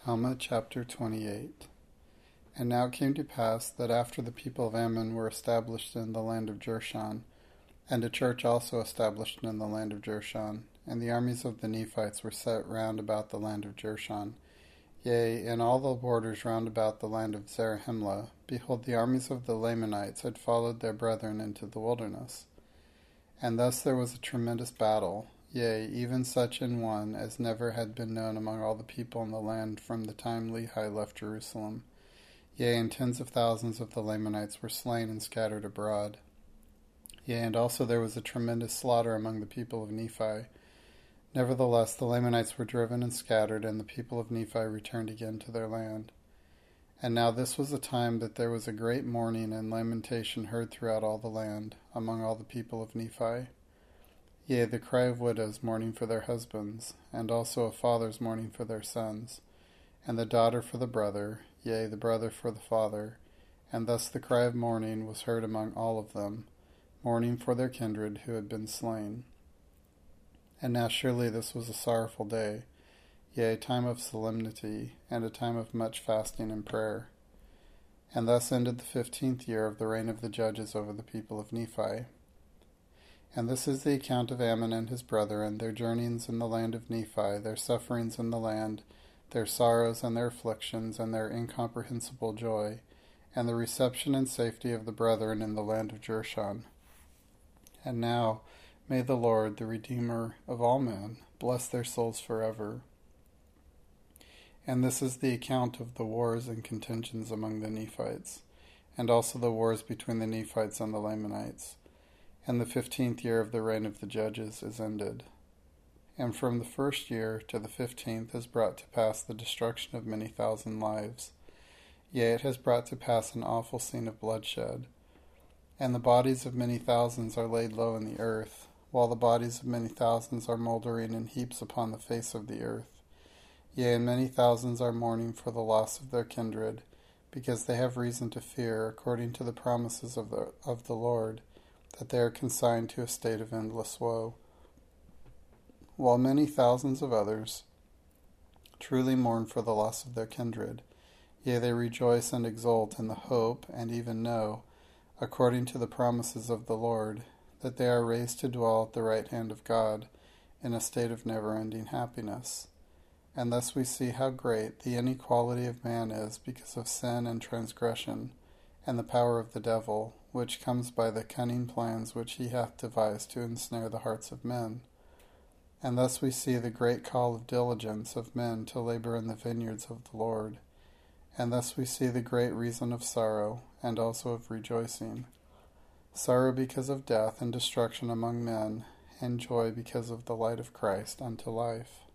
Alma chapter 28. And now it came to pass that after the people of Ammon were established in the land of Jershon, and a church also established in the land of Jershon, and the armies of the Nephites were set round about the land of Jershon, yea, in all the borders round about the land of Zarahemla, behold, the armies of the Lamanites had followed their brethren into the wilderness. And thus there was a tremendous battle, yea, even such an one as never had been known among all the people in the land from the time Lehi left Jerusalem. Yea, and tens of thousands of the Lamanites were slain and scattered abroad. Yea, and also there was a tremendous slaughter among the people of Nephi. Nevertheless, the Lamanites were driven and scattered, and the people of Nephi returned again to their land. And now this was a time that there was a great mourning and lamentation heard throughout all the land, among all the people of Nephi. Yea, the cry of widows mourning for their husbands, and also of fathers mourning for their sons, and the daughter for the brother, yea, the brother for the father. And thus the cry of mourning was heard among all of them, mourning for their kindred who had been slain. And now surely this was a sorrowful day, yea, a time of solemnity, and a time of much fasting and prayer. And thus ended the 15th year of the reign of the judges over the people of Nephi. And this is the account of Ammon and his brethren, their journeyings in the land of Nephi, their sufferings in the land, their sorrows and their afflictions, and their incomprehensible joy, and the reception and safety of the brethren in the land of Jershon. And now may the Lord, the Redeemer of all men, bless their souls forever. And this is the account of the wars and contentions among the Nephites, and also the wars between the Nephites and the Lamanites. And the 15th year of the reign of the judges is ended. And from the first year to the 15th is brought to pass the destruction of many thousand lives. Yea, it has brought to pass an awful scene of bloodshed. And the bodies of many thousands are laid low in the earth, while the bodies of many thousands are mouldering in heaps upon the face of the earth. Yea, and many thousands are mourning for the loss of their kindred, because they have reason to fear, according to the promises of the Lord, that they are consigned to a state of endless woe. While many thousands of others truly mourn for the loss of their kindred, yea, they rejoice and exult in the hope, and even know, according to the promises of the Lord, that they are raised to dwell at the right hand of God, in a state of never-ending happiness. And thus we see how great the inequality of man is because of sin and transgression, and the power of the devil, which comes by the cunning plans which he hath devised to ensnare the hearts of men. And thus we see the great call of diligence of men to labor in the vineyards of the Lord. And thus we see the great reason of sorrow, and also of rejoicing. Sorrow because of death and destruction among men, and joy because of the light of Christ unto life.